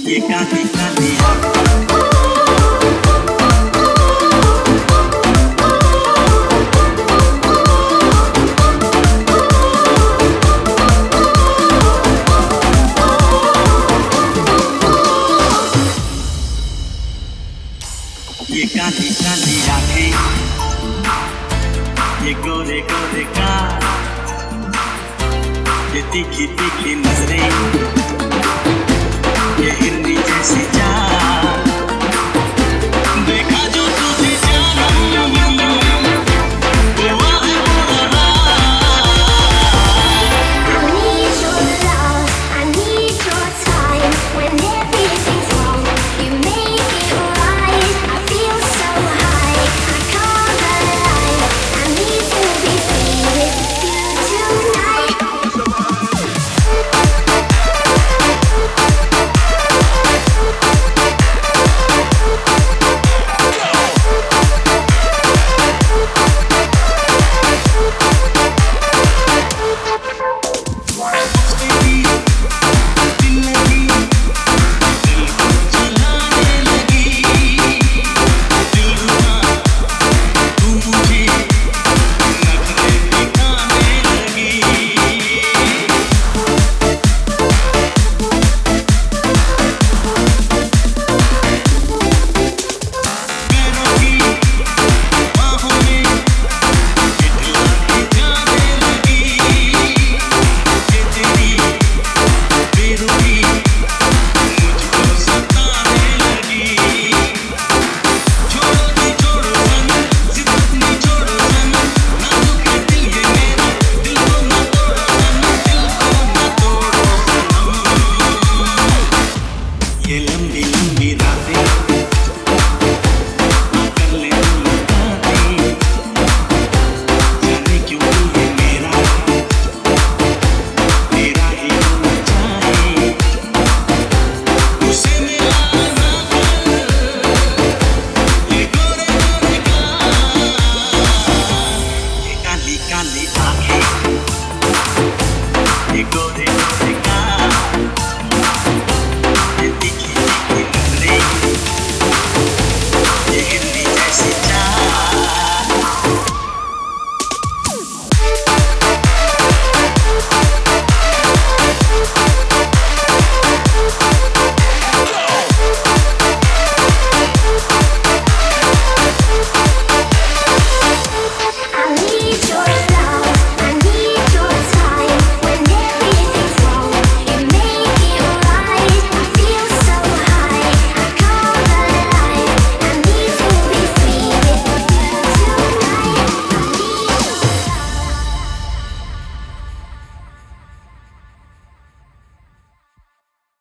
ये काली काली ये काली काली आँखें, ये गोरे गोरे गाल, ये तीखी तीखी नजरें, ये हिरनी जैसी चाल, देखा जो तुझे जानम, हुआ है बुरा I need your love, I need your time. When everything's wrong, you make it right. I feel so high, I come alive. I need to be free with you tonight. तेरी दिल लगी, दिल को जलाने लगी, दिल रुबा तू मुझे नखरे दिखाने लगी। पैरों की बाहों में इठला के जाने लगी, ये तेरी बेरुखी मुझको सताने लगी। छोड़ो दी छोड़ो सनम, जिद अपनी छोड़ो सनम, नाजुक है दिल ये मेरा, दिल को ना तोड़ो सनम, दिल को ना तोड़ो सनम। ये लंबी लंबी रातें